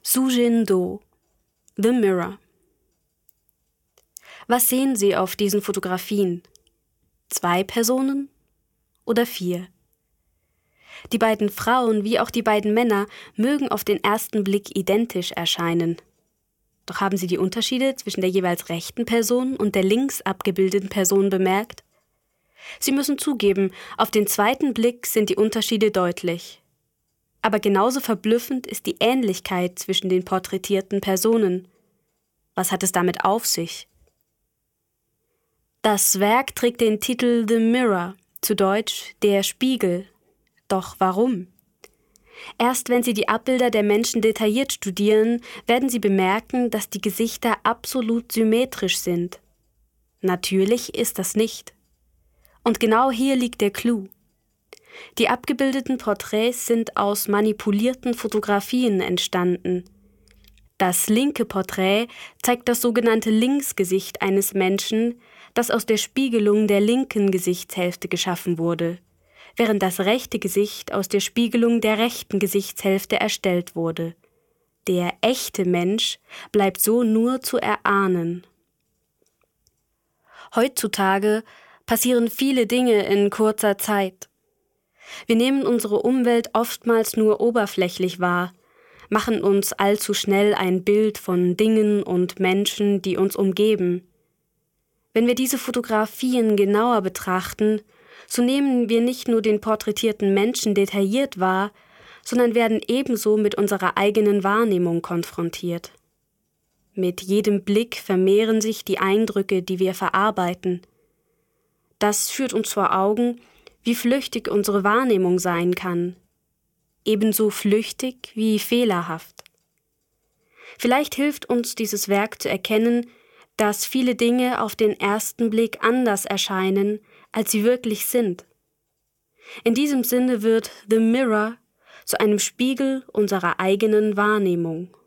Sujin Do, The Mirror. Was sehen Sie auf diesen Fotografien? 2 Personen oder 4? Die beiden Frauen wie auch die beiden Männer mögen auf den ersten Blick identisch erscheinen. Doch haben Sie die Unterschiede zwischen der jeweils rechten Person und der links abgebildeten Person bemerkt? Sie müssen zugeben, auf den zweiten Blick sind die Unterschiede deutlich. Aber genauso verblüffend ist die Ähnlichkeit zwischen den porträtierten Personen. Was hat es damit auf sich? Das Werk trägt den Titel The Mirror, zu Deutsch Der Spiegel. Doch warum? Erst wenn Sie die Abbilder der Menschen detailliert studieren, werden Sie bemerken, dass die Gesichter absolut symmetrisch sind. Natürlich ist das nicht. Und genau hier liegt der Clou. Die abgebildeten Porträts sind aus manipulierten Fotografien entstanden. Das linke Porträt zeigt das sogenannte Linksgesicht eines Menschen, das aus der Spiegelung der linken Gesichtshälfte geschaffen wurde, während das rechte Gesicht aus der Spiegelung der rechten Gesichtshälfte erstellt wurde. Der echte Mensch bleibt so nur zu erahnen. Heutzutage passieren viele Dinge in kurzer Zeit. Wir nehmen unsere Umwelt oftmals nur oberflächlich wahr, machen uns allzu schnell ein Bild von Dingen und Menschen, die uns umgeben. Wenn wir diese Fotografien genauer betrachten, so nehmen wir nicht nur den porträtierten Menschen detailliert wahr, sondern werden ebenso mit unserer eigenen Wahrnehmung konfrontiert. Mit jedem Blick vermehren sich die Eindrücke, die wir verarbeiten. Das führt uns vor Augen, wie flüchtig unsere Wahrnehmung sein kann. Ebenso flüchtig wie fehlerhaft. Vielleicht hilft uns dieses Werk zu erkennen, dass viele Dinge auf den ersten Blick anders erscheinen, als sie wirklich sind. In diesem Sinne wird The Mirror zu einem Spiegel unserer eigenen Wahrnehmung.